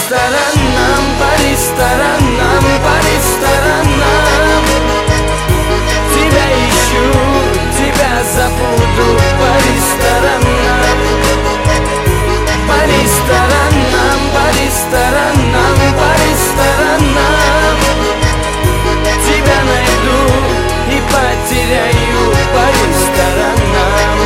ресторанам, по ресторанам, по ресторанам. Тебя ищу, тебя забуду, по ресторанам. По ресторанам, по ресторанам, по ресторанам. Тебя найду и потеряю, по ресторанам.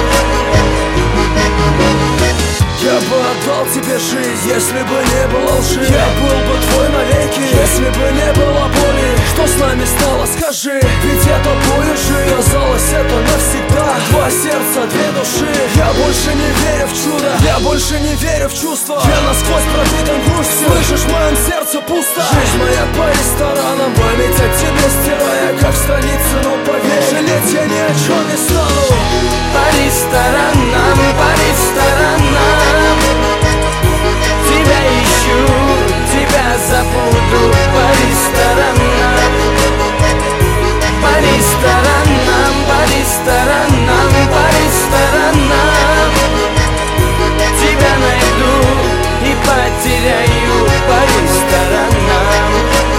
Я бы отдал тебе жизнь, если бы не было лжи. Я был бы твой навеки, если бы не было боли. Что с нами стало, скажи, ведь это боль уже. Казалось, это навсегда. Два сердца, две души. Я больше не верю в чудо, я больше не верю в чувства. Я насквозь пропитан грустью, слышишь, в моем сердце пусто. Жизнь моя по ресторанам, память о тебе стирая, как страницы, но поверь, жалеть я ни о чем не стану. По ресторанам, по ресторанам. Тебя ищу, тебя забуду, по ресторанам. По ресторанам, по ресторанам, по ресторанам. Тебя найду и потеряю, по ресторанам.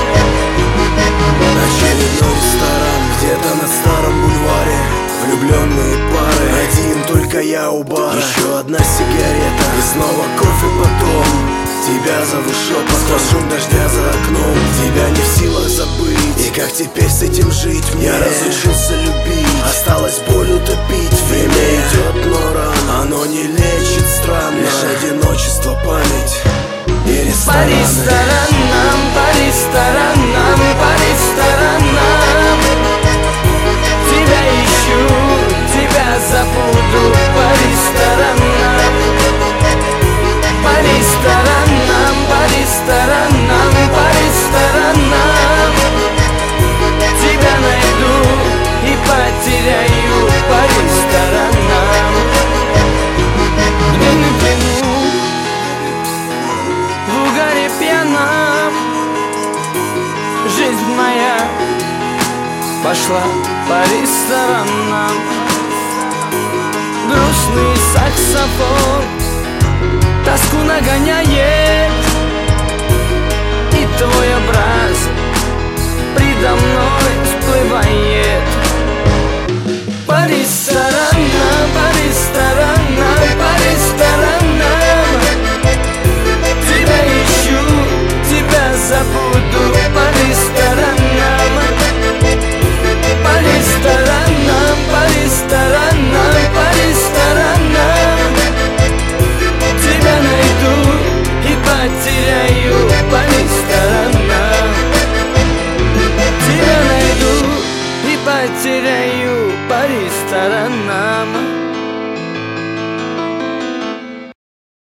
Очередной ресторан, где-то на старом бульваре. Влюбленные пары, один только я у бара. Еще одна сигарета и снова кофе потом. Тебя зову шепотом, сквозь шум дождя за окном. Тебя не в силах забыть, и как теперь с этим жить мне? Я разучился любить, осталось боль утопить. Время идет, но рано, оно не лечит странно. Лишь одиночество, память и рестораны. По ресторанам, по ресторанам, по ресторанам. Тебя ищу, тебя забуду, по ресторанам. По ресторанам, по ресторанам, по ресторанам. Тебя найду и потеряю, по ресторанам. Где не пьяну, в угаре пьяном. Жизнь моя пошла по ресторанам. Грустный саксофон тоску нагоняет, и твой образ предо мной всплывает. По ресторанам, по ресторанам, по ресторанам. Тебя ищу, тебя забуду, по ресторанам. По ресторанам, по ресторанам, по ресторанам. Тебя найду и потеряю, по ресторанам. Тебя найду и потеряю, по ресторанам.